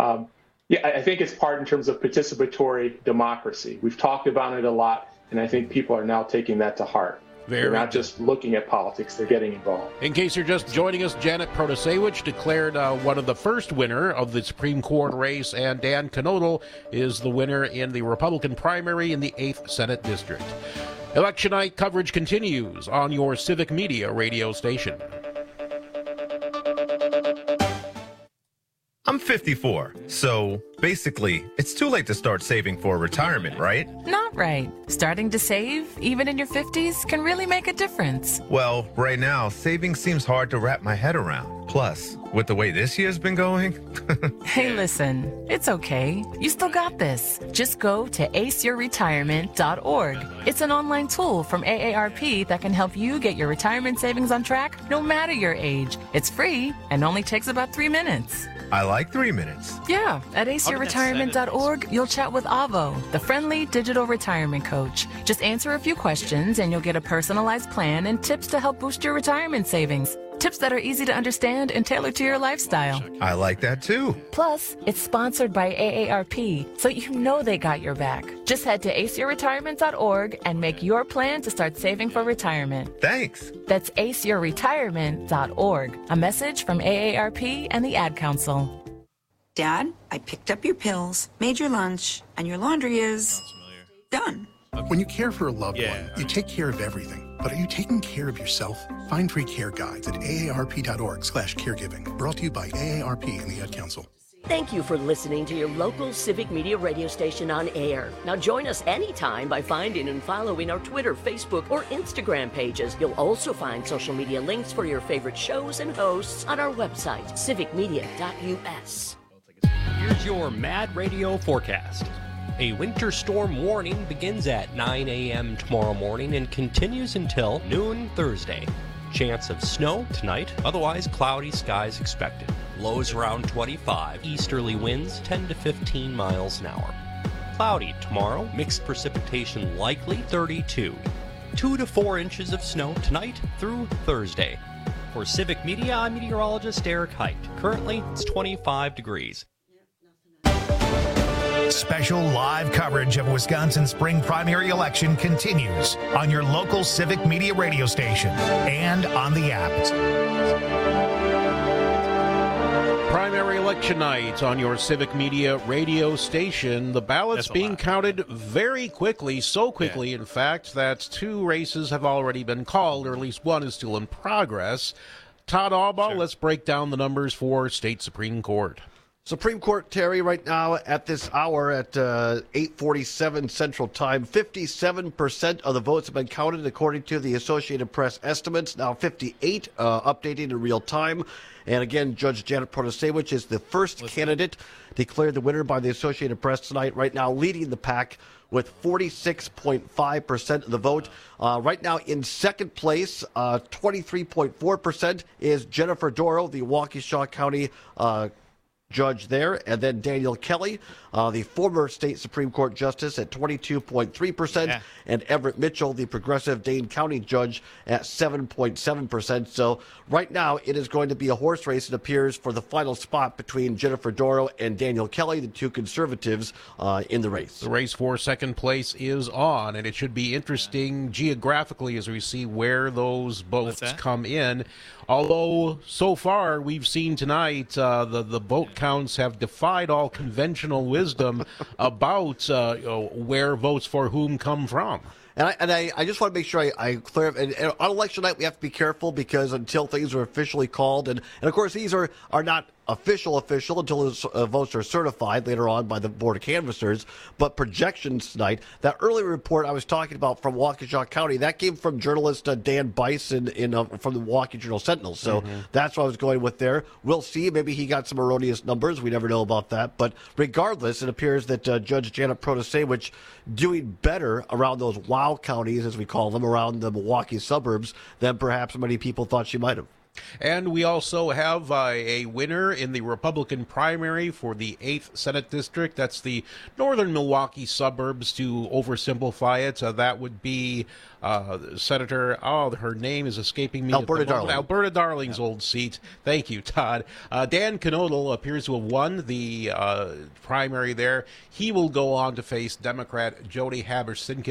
I think it's part in terms of participatory democracy. We've talked about it a lot, and I think people are now taking that to heart. They're not just looking at politics, they're getting involved. In case you're just joining us, Janet Protasewicz declared one of the first winner of the Supreme Court race, and Dan Knodel is the winner in the Republican primary in the 8th Senate District. Election night coverage continues on your Civic Media radio station. I'm 54, so basically, it's too late to start saving for retirement, right? Not right. Starting to save, even in your 50s, can really make a difference. Well, right now, saving seems hard to wrap my head around. Plus, with the way this year's been going... Hey, listen, it's okay. You still got this. Just go to aceyourretirement.org. It's an online tool from AARP that can help you get your retirement savings on track no matter your age. It's free and only takes about 3 minutes. I like 3 minutes. Yeah, at aceyourretirement.org, you'll chat with Avo, the friendly digital retirement coach. Just answer a few questions and you'll get a personalized plan and tips to help boost your retirement savings. Tips that are easy to understand and tailored to your lifestyle. I like that too. Plus, it's sponsored by AARP, so you know they got your back. Just head to aceyourretirement.org and make your plan to start saving for retirement. Thanks. That's aceyourretirement.org. A message from AARP and the Ad Council. Dad, I picked up your pills, made your lunch, and your laundry is done. When you care for a loved one, you take care of everything. But are you taking care of yourself? Find free care guides at aarp.org/caregiving. Brought to you by AARP and the Ad Council. Thank you for listening to your local Civic Media radio station on air. Now join us anytime by finding and following our Twitter, Facebook, or Instagram pages. You'll also find social media links for your favorite shows and hosts on our website, civicmedia.us. Here's your Mad Radio forecast. A winter storm warning begins at 9 a.m. tomorrow morning and continues until noon Thursday. Chance of snow tonight, otherwise cloudy skies expected. Lows around 25, easterly winds 10 to 15 miles an hour. Cloudy tomorrow, mixed precipitation likely 32. 2 to 4 inches of snow tonight through Thursday. For Civic Media, I'm meteorologist Eric Height. Currently, it's 25 degrees. Special live coverage of Wisconsin's spring primary election continues on your local Civic Media radio station and on the app. Primary election night on your Civic Media radio station. The ballots being counted very quickly, so quickly, in fact, that 2 races have already been called, or at least one is still in progress. Todd Albaugh, let's break down the numbers for State Supreme Court. Supreme Court, Terry, right now at this hour at 8:47 Central Time, 57% of the votes have been counted according to the Associated Press estimates. Now 58 updating in real time. And again, Judge Janet Protasewicz is the first candidate declared the winner by the Associated Press tonight, right now leading the pack with 46.5% of the vote. Right now in second place, 23.4% is Jennifer Dorow, the Waukesha County judge there, and then Daniel Kelly, the former state Supreme Court justice, at 22.3%, and Everett Mitchell, the progressive Dane County judge, at 7.7%. So right now it is going to be a horse race, it appears, for the final spot between Jennifer Dorow and Daniel Kelly, the two conservatives in the race. The race for second place is on, and it should be interesting geographically as we see where those votes come in. Although, so far, we've seen tonight the vote counts have defied all conventional wisdom about where votes for whom come from. And I just want to make sure I clear. And on election night, we have to be careful because until things are officially called, and of course, these are not official until the votes are certified later on by the Board of Canvassers, but projections tonight. That earlier report I was talking about from Waukesha County, that came from journalist Dan Bison from the Milwaukee Journal-Sentinel. So that's what I was going with there. We'll see. Maybe he got some erroneous numbers. We never know about that. But regardless, it appears that Judge Janet Protasewicz doing better around those WOW counties, as we call them, around the Milwaukee suburbs, than perhaps many people thought she might have. And we also have a winner in the Republican primary for the 8th Senate District. That's the northern Milwaukee suburbs, to oversimplify it. That would be Senator, her name is escaping me. Alberta Darling. Alberta Darling's old seat. Thank you, Todd. Dan Knodel appears to have won the primary there. He will go on to face Democrat Jody Haber-Sinkin,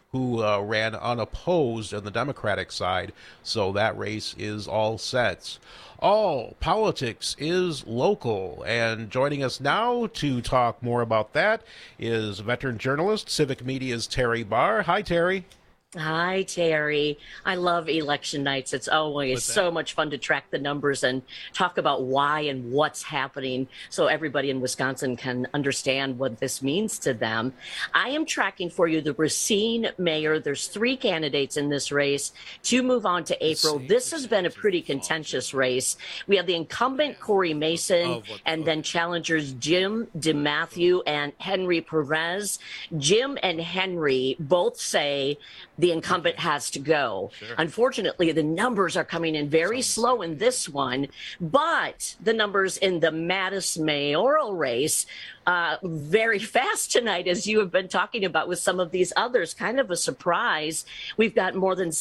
who ran unopposed on the Democratic side. So that race is all set. All politics is local. And joining us now to talk more about that is veteran journalist, Civic Media's Terry Barr. Hi, Terry. Hi, Terry. I love election nights. It's always so much fun to track the numbers and talk about why and what's happening so everybody in Wisconsin can understand what this means to them. I am tracking for you the Racine mayor. There's 3 candidates in this race to move on to April. This has been a pretty contentious race. We have the incumbent Corey Mason and then challengers Jim DeMatthew and Henry Perez. Jim and Henry both say the incumbent has to go. Sure. Unfortunately, the numbers are coming in very slow in this one, but the numbers in the Madison mayoral race very fast tonight, as you have been talking about with some of these others. Kind of a surprise. We've got more than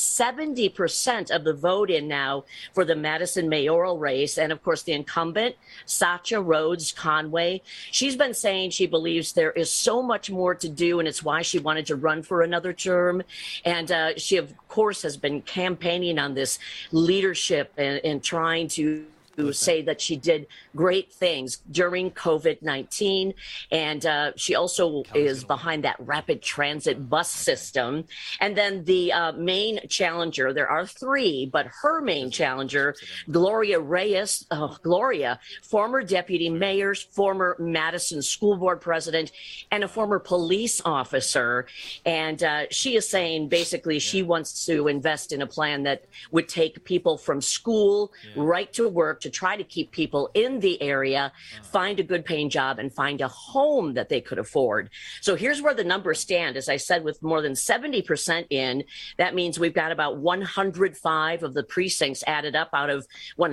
70% of the vote in now for the Madison mayoral race. And of course, the incumbent, Satya Rhodes Conway, she's been saying she believes there is so much more to do, and it's why she wanted to run for another term. And she, of course, has been campaigning on this leadership and trying to say that she did great things during COVID-19. And she also is behind that rapid transit bus system. And then the main challenger, there are 3, but her main challenger, Gloria Reyes, Gloria, former deputy mayor, former Madison school board president, and a former police officer. And she is saying basically she wants to invest in a plan that would take people from school right to work, to try to keep people in the area, find a good paying job, and find a home that they could afford. So here's where the numbers stand. As I said, with more than 70% in, that means we've got about 105 of the precincts added up out of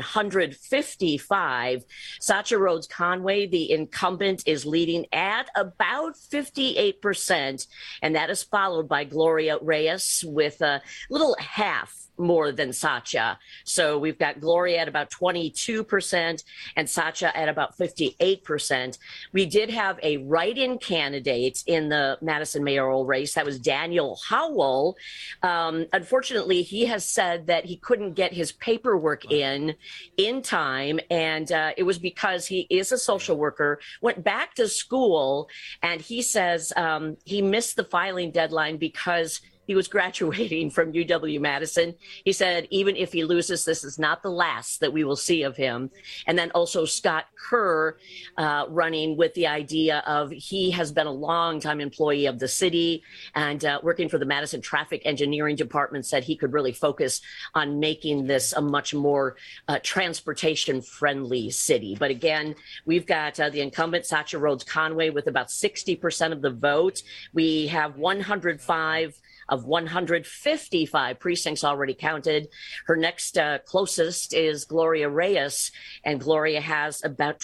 155. Satya Rhodes Conway, the incumbent, is leading at about 58%, and that is followed by Gloria Reyes with a little half more than Satya. So we've got Gloria at about 22% and Satya at about 58%. We did have a write-in candidate in the Madison mayoral race. That was Daniel Howell. Unfortunately, he has said that he couldn't get his paperwork in time. And it was because he is a social worker, went back to school, and he says he missed the filing deadline because he was graduating from UW-Madison. He said, even if he loses, this is not the last that we will see of him. And then also Scott Kerr running with the idea of he has been a long-time employee of the city and working for the Madison Traffic Engineering Department, said he could really focus on making this a much more transportation-friendly city. But again, we've got the incumbent, Satya Rhodes Conway, with about 60% of the vote. We have 105 of 155 precincts already counted. Her next closest is Gloria Reyes, and Gloria has about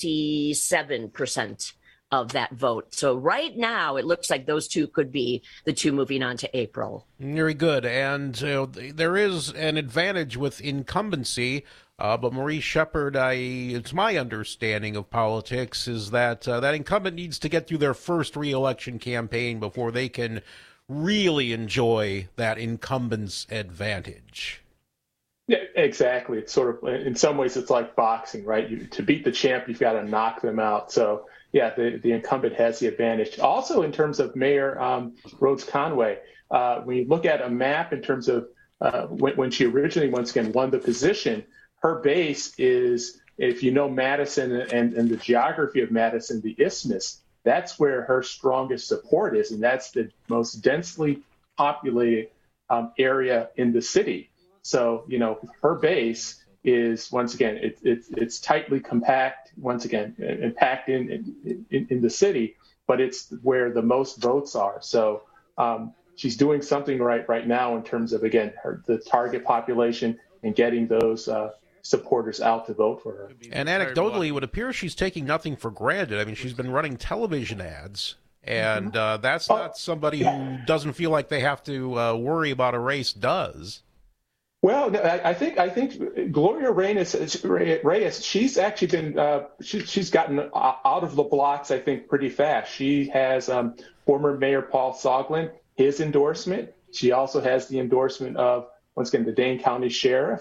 27% of that vote. So right now, it looks like those two could be the two moving on to April. Very good. And there is an advantage with incumbency. But Maurice Shepard, it's my understanding of politics is that that incumbent needs to get through their first re-election campaign before they can really enjoy that incumbent's advantage. Yeah, exactly. It's sort of, in some ways, it's like boxing, right? To beat the champ, you've got to knock them out. So, yeah, the incumbent has the advantage. Also, in terms of Mayor Rhodes Conway, when you look at a map in terms of when she originally, once again, won the position, her base is, if you know Madison and the geography of Madison, the Isthmus, that's where her strongest support is, and that's the most densely populated area in the city. So, you know, her base is, once again, it's tightly compact, once again, and packed in the city, but it's where the most votes are. So she's doing something right now in terms of, again, the target population and getting those supporters out to vote for her. And anecdotally, it would appear she's taking nothing for granted. I mean, she's been running television ads, and that's not somebody who doesn't feel like they have to worry about a race does. Well, I think Gloria Reyes, she's actually been she's gotten out of the blocks, I think, pretty fast. She has former Mayor Paul Soglin his endorsement. She also has the endorsement of, once again, the Dane County Sheriff.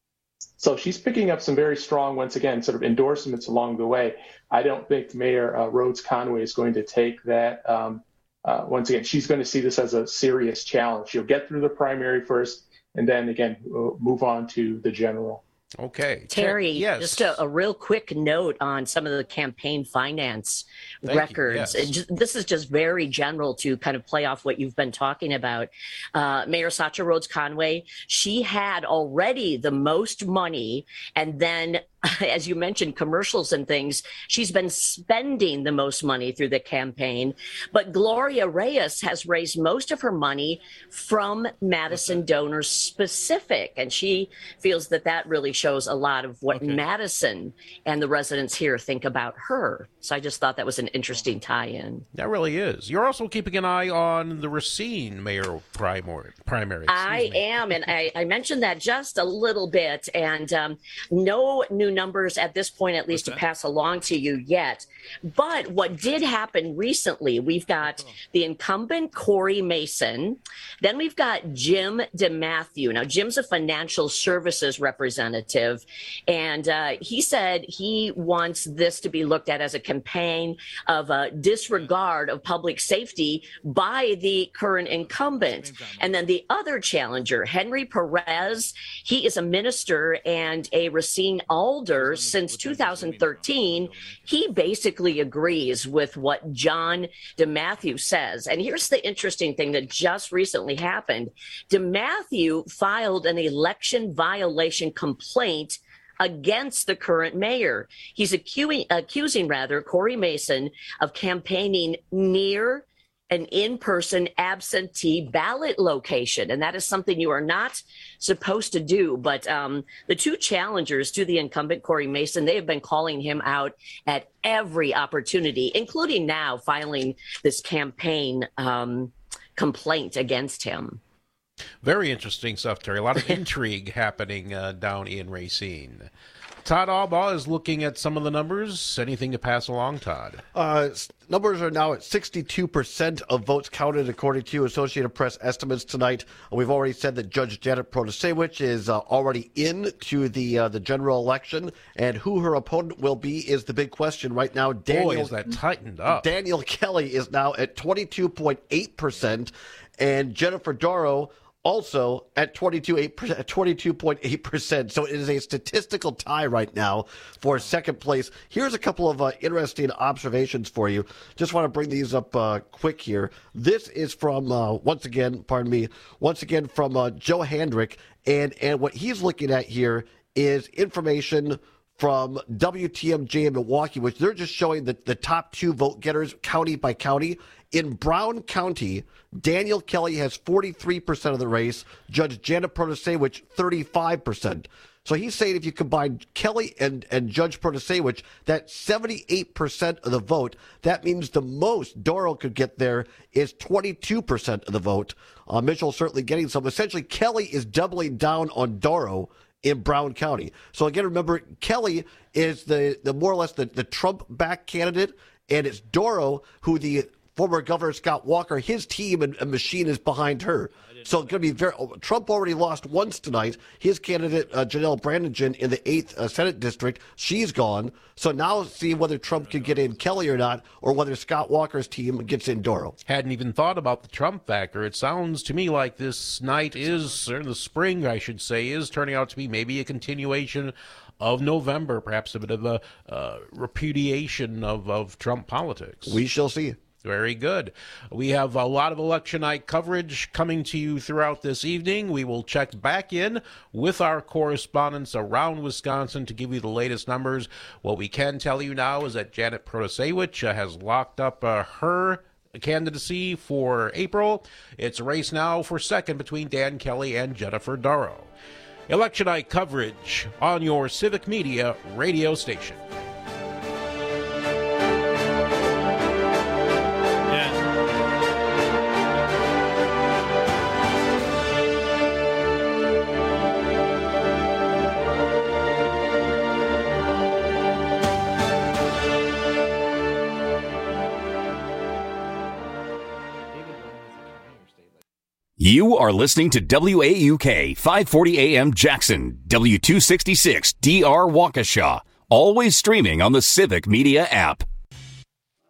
So she's picking up some very strong, once again, sort of endorsements along the way. I don't think Mayor Rhodes Conway is going to take that. Once again, she's going to see this as a serious challenge. She'll get through the primary first, and then again, move on to the general. Okay. Terry, yes. Just a real quick note on some of the campaign finance records. Yes. This is just very general to kind of play off what you've been talking about. Mayor Satcha Rhodes Conway, she had already the most money, and then as you mentioned, commercials and things, she's been spending the most money through the campaign. But Gloria Reyes has raised most of her money from Madison donors specific. And she feels that that really shows a lot of what Madison and the residents here think about her. So I just thought that was an interesting tie-in. That really is. You're also keeping an eye on the Racine mayor primary. I am, and I mentioned that just a little bit, and no new numbers at this point, at least to pass along to you yet. But what did happen recently, we've got the incumbent Corey Mason, then we've got Jim DeMatthew. Now, Jim's a financial services representative, and he said he wants this to be looked at as a campaign of disregard of public safety by the current incumbent. And then the other challenger, Henry Perez, he is a minister and a Racine alder since 2013. He basically agrees with what John DeMatthew says. And here's the interesting thing that just recently happened. DeMatthew filed an election violation complaint against the current mayor. He's accusing Corey Mason of campaigning near an in-person absentee ballot location. And that is something you are not supposed to do. But the two challengers to the incumbent, Corey Mason, they have been calling him out at every opportunity, including now filing this campaign complaint against him. Very interesting stuff, Terry. A lot of intrigue happening down in Racine. Todd Albaugh is looking at some of the numbers. Anything to pass along, Todd? Numbers are now at 62% of votes counted, according to Associated Press estimates tonight. We've already said that Judge Janet Protasewicz is already into the general election, and who her opponent will be is the big question right now. Boy, is that tightened up. Daniel Kelly is now at 22.8%, and Jennifer Dorow also at 22.8%. So it is a statistical tie right now for second place. Here's a couple of interesting observations for you. Just want to bring these up quick here. This is from, once again from Joe Handrick. And what he's looking at here is information from WTMJ in Milwaukee, which they're just showing the top two vote getters county by county. In Brown County, Daniel Kelly has 43% of the race, Judge Janet Protasewicz 35%. So he's saying if you combine Kelly and Judge Protasewicz, that's 78% of the vote. That means the most Dorow could get there is 22% of the vote. Mitchell's certainly getting some. Essentially, Kelly is doubling down on Dorow in Brown County. So again, remember, Kelly is the more or less the Trump-backed candidate, and it's Dorow who the former Governor Scott Walker, his team and machine is behind her. So it's going to be Trump already lost once tonight. His candidate, Janelle Brannigan, in the 8th Senate District, she's gone. So now see whether Trump can get in Kelly or not, or whether Scott Walker's team gets in Dorow. Hadn't even thought about the Trump factor. It sounds to me like this night is, or the spring, I should say, is turning out to be maybe a continuation of November, perhaps a bit of a repudiation of Trump politics. We shall see. Very good. We have a lot of election night coverage coming to you throughout this evening. We will check back in with our correspondents around Wisconsin to give you the latest numbers. What we can tell you now is that Janet Protasewicz has locked up her candidacy for April. It's a race now for second between Dan Kelly and Jennifer Dorow. Election night coverage on your Civic Media radio station. You are listening to WAUK 540 AM Jackson, W266 DR Waukesha, always streaming on the Civic Media app.